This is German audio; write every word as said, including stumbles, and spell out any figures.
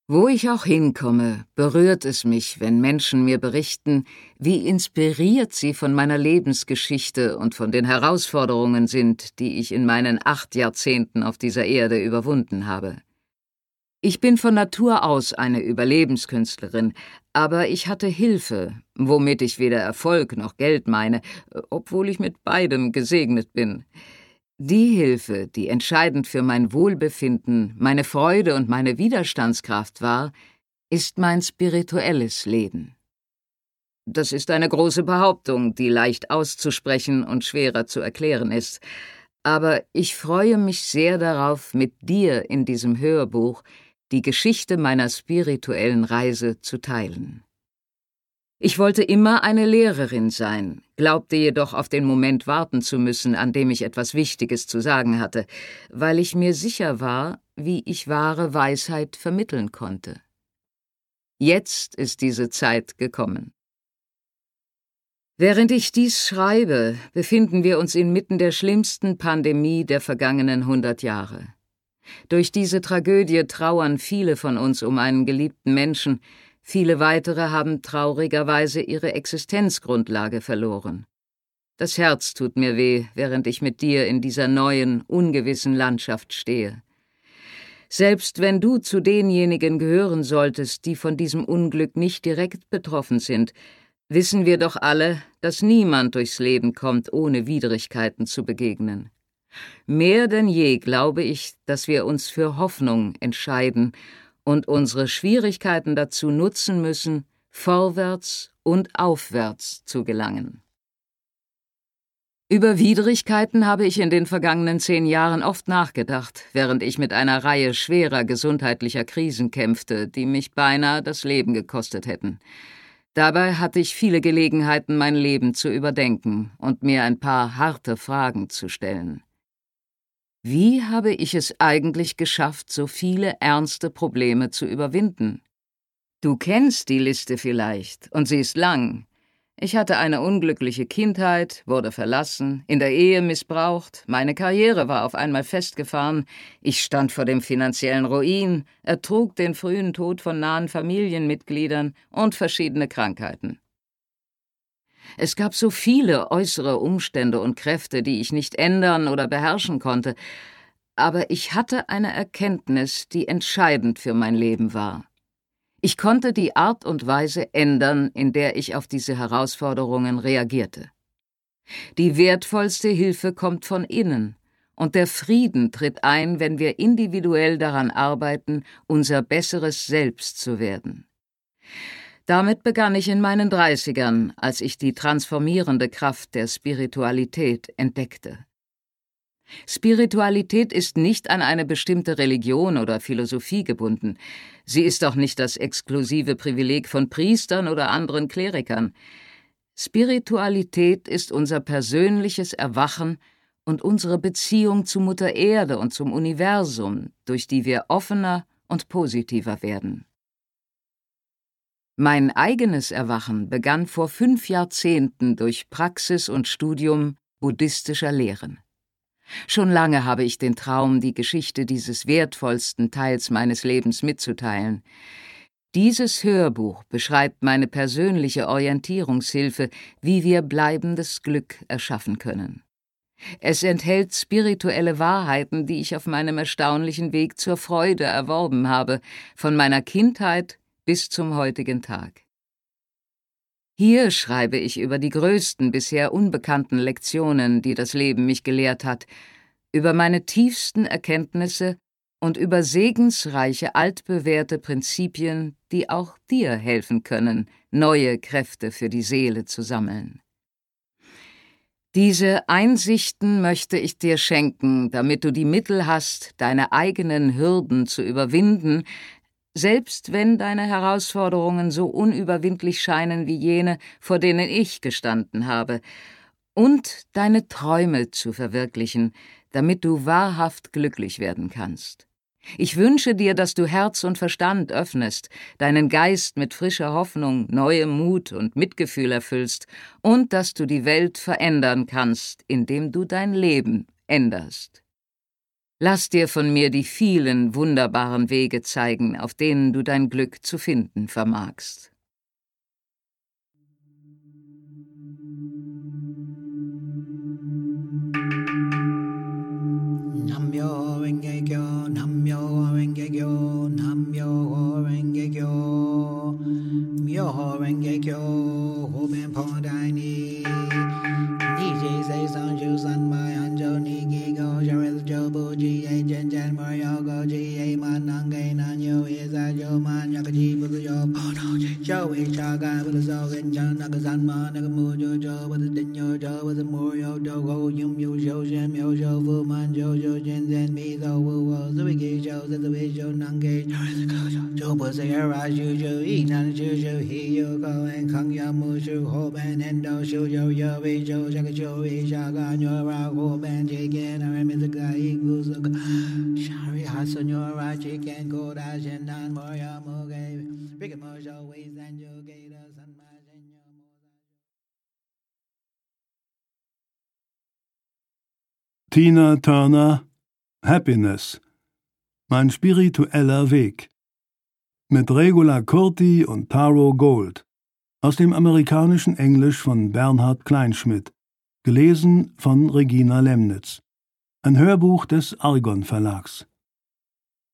Wo ich auch hinkomme, berührt es mich, wenn Menschen mir berichten, wie inspiriert sie von meiner Lebensgeschichte und von den Herausforderungen sind, die ich in meinen acht Jahrzehnten auf dieser Erde überwunden habe. Ich bin von Natur aus eine Überlebenskünstlerin, aber ich hatte Hilfe, womit ich weder Erfolg noch Geld meine, obwohl ich mit beidem gesegnet bin. Die Hilfe, die entscheidend für mein Wohlbefinden, meine Freude und meine Widerstandskraft war, ist mein spirituelles Leben. Das ist eine große Behauptung, die leicht auszusprechen und schwerer zu erklären ist. Aber ich freue mich sehr darauf, mit dir in diesem Hörbuch die Geschichte meiner spirituellen Reise zu teilen. Ich wollte immer eine Lehrerin sein, glaubte jedoch auf den Moment warten zu müssen, an dem ich etwas Wichtiges zu sagen hatte, weil ich mir sicher war, wie ich wahre Weisheit vermitteln konnte. Jetzt ist diese Zeit gekommen. Während ich dies schreibe, befinden wir uns inmitten der schlimmsten Pandemie der vergangenen hundert Jahre. Durch diese Tragödie trauern viele von uns um einen geliebten Menschen. Viele weitere haben traurigerweise ihre Existenzgrundlage verloren. Das Herz tut mir weh, während ich mit dir in dieser neuen, ungewissen Landschaft stehe. Selbst wenn du zu denjenigen gehören solltest, die von diesem Unglück nicht direkt betroffen sind, wissen wir doch alle, dass niemand durchs Leben kommt, ohne Widrigkeiten zu begegnen. Mehr denn je glaube ich, dass wir uns für Hoffnung entscheiden und unsere Schwierigkeiten dazu nutzen müssen, vorwärts und aufwärts zu gelangen. Über Widrigkeiten habe ich in den vergangenen zehn Jahren oft nachgedacht, während ich mit einer Reihe schwerer gesundheitlicher Krisen kämpfte, die mich beinahe das Leben gekostet hätten. Dabei hatte ich viele Gelegenheiten, mein Leben zu überdenken und mir ein paar harte Fragen zu stellen. Wie habe ich es eigentlich geschafft, so viele ernste Probleme zu überwinden? Du kennst die Liste vielleicht, und sie ist lang. Ich hatte eine unglückliche Kindheit, wurde verlassen, in der Ehe missbraucht, meine Karriere war auf einmal festgefahren, ich stand vor dem finanziellen Ruin, ertrug den frühen Tod von nahen Familienmitgliedern und verschiedene Krankheiten. Es gab so viele äußere Umstände und Kräfte, die ich nicht ändern oder beherrschen konnte, aber ich hatte eine Erkenntnis, die entscheidend für mein Leben war. Ich konnte die Art und Weise ändern, in der ich auf diese Herausforderungen reagierte. Die wertvollste Hilfe kommt von innen, und der Frieden tritt ein, wenn wir individuell daran arbeiten, unser besseres Selbst zu werden. Damit begann ich in meinen Dreißigern, als ich die transformierende Kraft der Spiritualität entdeckte. Spiritualität ist nicht an eine bestimmte Religion oder Philosophie gebunden. Sie ist auch nicht das exklusive Privileg von Priestern oder anderen Klerikern. Spiritualität ist unser persönliches Erwachen und unsere Beziehung zu Mutter Erde und zum Universum, durch die wir offener und positiver werden. Mein eigenes Erwachen begann vor fünf Jahrzehnten durch Praxis und Studium buddhistischer Lehren. Schon lange habe ich den Traum, die Geschichte dieses wertvollsten Teils meines Lebens mitzuteilen. Dieses Hörbuch beschreibt meine persönliche Orientierungshilfe, wie wir bleibendes Glück erschaffen können. Es enthält spirituelle Wahrheiten, die ich auf meinem erstaunlichen Weg zur Freude erworben habe, von meiner Kindheit bis zum heutigen Tag. Hier schreibe ich über die größten bisher unbekannten Lektionen, die das Leben mich gelehrt hat, über meine tiefsten Erkenntnisse und über segensreiche altbewährte Prinzipien, die auch dir helfen können, neue Kräfte für die Seele zu sammeln. Diese Einsichten möchte ich dir schenken, damit du die Mittel hast, deine eigenen Hürden zu überwinden, selbst wenn deine Herausforderungen so unüberwindlich scheinen wie jene, vor denen ich gestanden habe, und deine Träume zu verwirklichen, damit du wahrhaft glücklich werden kannst. Ich wünsche dir, dass du Herz und Verstand öffnest, deinen Geist mit frischer Hoffnung, neuem Mut und Mitgefühl erfüllst und dass du die Welt verändern kannst, indem du dein Leben änderst. Lass dir von mir die vielen wunderbaren Wege zeigen, auf denen du dein Glück zu finden vermagst. Namyo Renge Kyo, Namyo Renge Kyo, Namyo Renge Kyo, Myoho Renge Kyo, Hoben Pondai Ni, Niji Sei Sanju Sanmai Anjo Niki Go, Jareth Jobu Ji A Jen Jen Mario Go Ji A Manange Nanyo Isa Jo Man Yakaji Buzu Jo Pono Ji Jo E Chaga Buzu So Gen Jan Nakazanma Nakamujo Jo Buzu Denyo Jo Buzu Morio Do Go Yum Yu Shou Shem Yo Shou Fu Man Jo Jo Jen Zen Mi So Wu Wo Zuiki Shou Zui Shou Nange Jo Buzu Era Shu Shu I Nan Shu Shu Hi Yo Ko En Kang Ya Mu Shu Ho Ben Endo Shu Yo Yo Vi Shou Shaka Shou I Shaka Nyo Ra Ho Ben Jigen Ara Mizuka I Kuzuka Shari Hasun Yo Ra Chiken Koda Shen Nan Moya Muge Big Mo Shou Wei San Yo Gata San Ma Shen Yo Tina Turner, Happiness. Mein spiritueller Weg. Mit Regula Curti und Taro Gold. Aus dem amerikanischen Englisch von Bernhard Kleinschmidt. Gelesen von Regina Lemnitz. Ein Hörbuch des Argon Verlags.